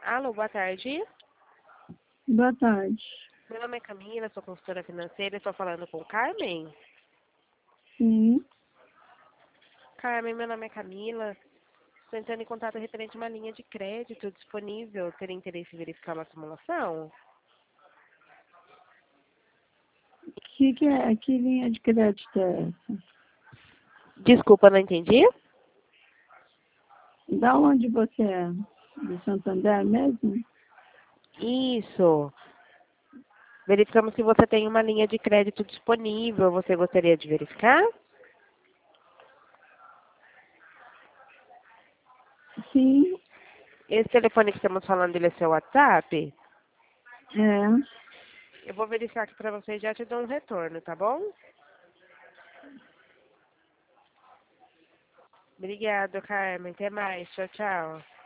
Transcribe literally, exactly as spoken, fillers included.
Alô, boa tarde. Boa tarde. Meu nome é Camila, sou consultora financeira e estou falando com Carmen. Sim. Carmen, meu nome é Camila. Estou entrando em contato referente a uma linha de crédito disponível. Teria interesse em verificar uma simulação? Que, que, é, que linha de crédito é essa? Desculpa, não entendi. Da onde você é? De Santander mesmo? Isso. Verificamos se você tem uma linha de crédito disponível. Você gostaria de verificar? Sim. Esse telefone que estamos falando, ele é seu WhatsApp? É. Eu vou verificar aqui para você e já te dou um retorno, tá bom? Obrigada, Carmen. Até mais. Tchau, tchau.